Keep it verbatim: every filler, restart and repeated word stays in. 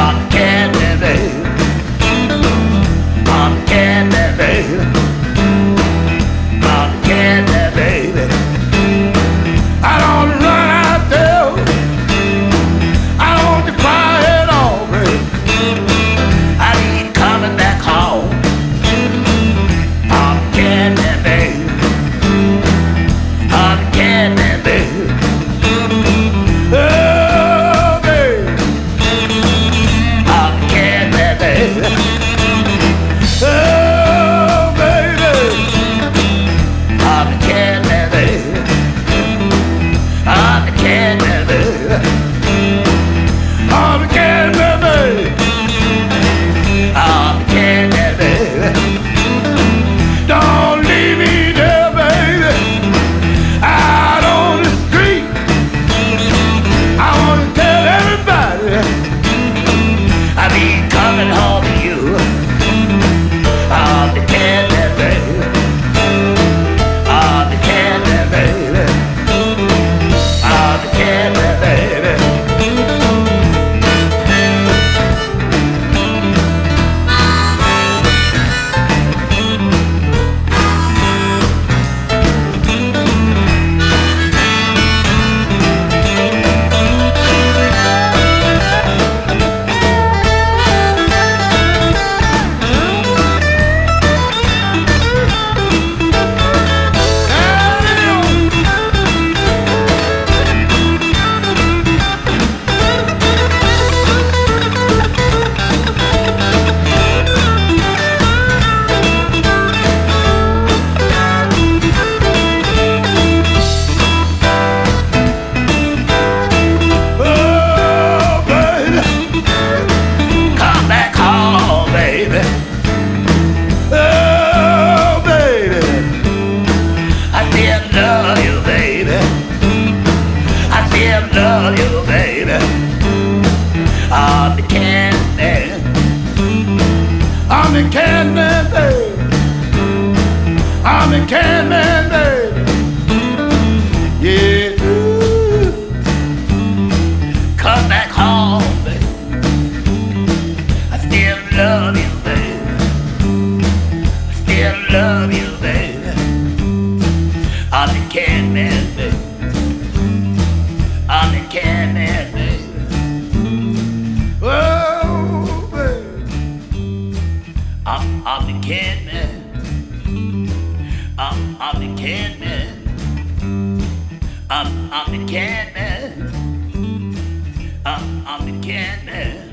I'm candy, baby. I'm candy, baby. I'm candy, baby. I don't run out there. I don't defy it all, baby. I ain't coming back home. I'm candy, baby. I'm candy, baby. Oh, baby. I'm candy, baby. Oh, baby. I'm candy, baby. I'm candy, baby. I'm candy, baby. I'm candy, baby. Don't leave me there, baby. Out on the street. I wanna tell everybody I be coming home to you. I'm the candy, baby. I'm the candy, baby. I'm the candy, baby. Love you, baby. I still love you, baby. I'm the candy. I'm the candy, baby. I'm the candy, baby. Yeah. Ooh. Come back home, baby. I still love you, baby. I still love you, baby. I'm the Candyman, baby. I'm the Candyman, baby. Oh, baby. I'm, I'm the Candyman. I'm, I'm the Candyman. I'm, I'm the Candyman. I'm, I'm the Candyman.